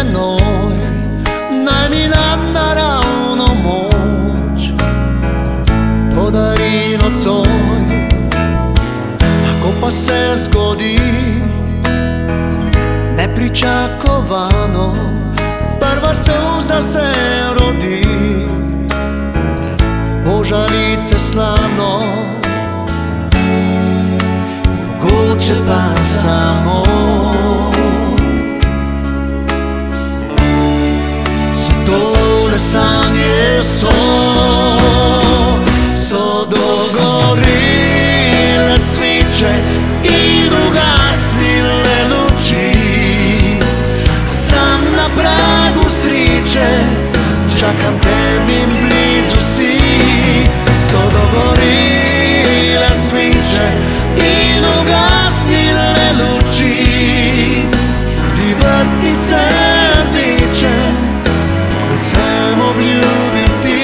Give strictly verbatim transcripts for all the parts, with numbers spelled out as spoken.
menoj, naj mi nam naravno moč podari nocoj. Lahko pa se zgodi nepričakovano, prva solza se rodi, božalice slano, mogoče pa samo so tole sanje so, so dogorile sviče in ugasnile luči. Sam na pragu sreče, čakam te in blizu si. So dogorile sviče in ugasnile luči, tri vrtnice rdeče, kot sem obljubil ti.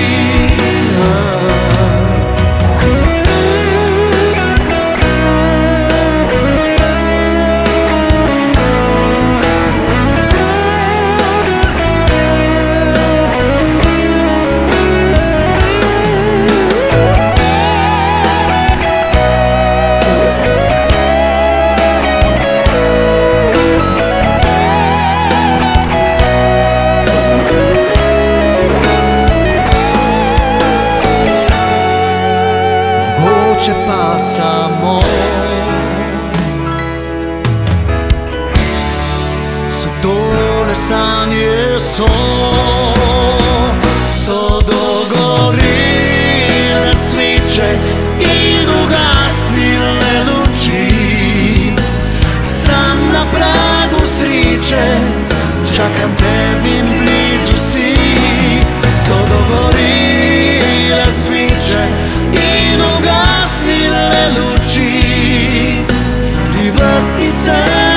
Mogoče pa samo so tole sanje so, so dogorile sviče in ugasnile luči. Sam na pragu sreče, čakam te in blizu si. So dogorile sviče in ugasnile luči, tri vrtnice